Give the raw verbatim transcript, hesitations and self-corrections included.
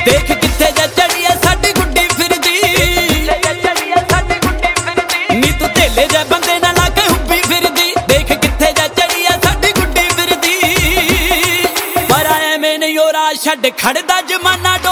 देख किथे जा चढ़ी है साडी गुड्डी फिरदी नी तू धेले जा बंदे ना ला के हुब्बी फिरदी देख किथे जा चढ़ी है साडी गुड्डी फिरदी पर एवें नहीं ओ राह छड्ड खड़दा जमाना।